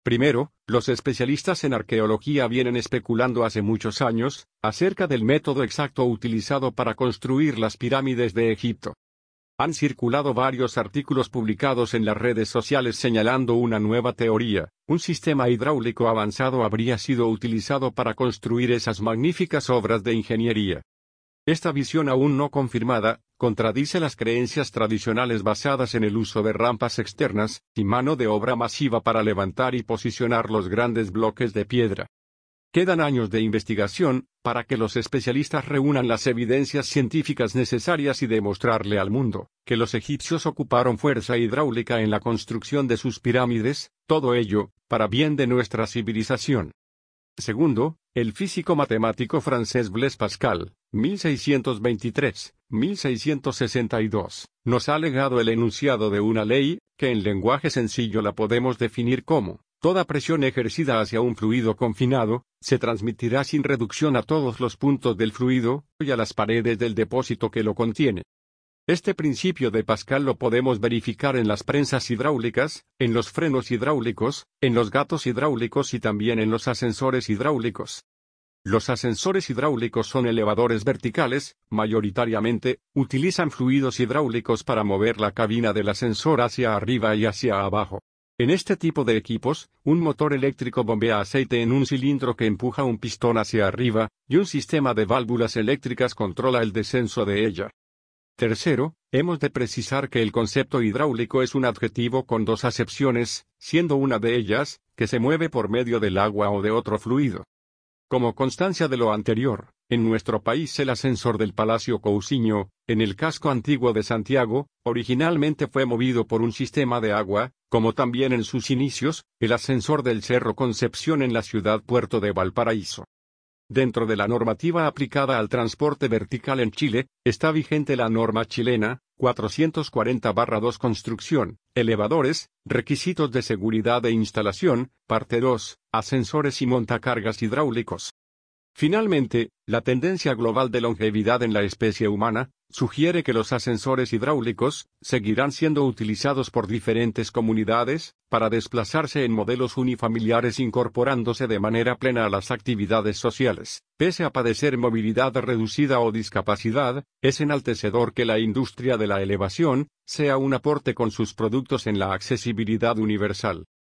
Primero, los especialistas en arqueología vienen especulando hace muchos años acerca del método exacto utilizado para construir las pirámides de Egipto. Han circulado varios artículos publicados en las redes sociales señalando una nueva teoría. Un sistema hidráulico avanzado habría sido utilizado para construir esas magníficas obras de ingeniería. Esta visión aún no confirmada contradice las creencias tradicionales basadas en el uso de rampas externas y mano de obra masiva para levantar y posicionar los grandes bloques de piedra. Quedan años de investigación para que los especialistas reúnan las evidencias científicas necesarias y demostrarle al mundo que los egipcios ocuparon fuerza hidráulica en la construcción de sus pirámides, todo ello para bien de nuestra civilización. Segundo, el físico matemático francés Blaise Pascal, 1623-1662, nos ha legado el enunciado de una ley, que en lenguaje sencillo la podemos definir como: toda presión ejercida hacia un fluido confinado, se transmitirá sin reducción a todos los puntos del fluido, y a las paredes del depósito que lo contiene. Este principio de Pascal lo podemos verificar en las prensas hidráulicas, en los frenos hidráulicos, en los gatos hidráulicos y también en los ascensores hidráulicos. Los ascensores hidráulicos son elevadores verticales, mayoritariamente, utilizan fluidos hidráulicos para mover la cabina del ascensor hacia arriba y hacia abajo. En este tipo de equipos, un motor eléctrico bombea aceite en un cilindro que empuja un pistón hacia arriba, y un sistema de válvulas eléctricas controla el descenso de ella. Tercero, hemos de precisar que el concepto hidráulico es un adjetivo con dos acepciones, siendo una de ellas, que se mueve por medio del agua o de otro fluido. Como constancia de lo anterior, en nuestro país el ascensor del Palacio Cousiño, en el casco antiguo de Santiago, originalmente fue movido por un sistema de agua, como también en sus inicios, el ascensor del Cerro Concepción en la ciudad puerto de Valparaíso. Dentro de la normativa aplicada al transporte vertical en Chile, está vigente la norma chilena 440/2 Construcción, elevadores, requisitos de seguridad e instalación, parte 2, ascensores y montacargas hidráulicos. Finalmente, la tendencia global de longevidad en la especie humana sugiere que los ascensores hidráulicos seguirán siendo utilizados por diferentes comunidades para desplazarse en modelos unifamiliares, incorporándose de manera plena a las actividades sociales. Pese a padecer movilidad reducida o discapacidad, es enaltecedor que la industria de la elevación sea un aporte con sus productos en la accesibilidad universal.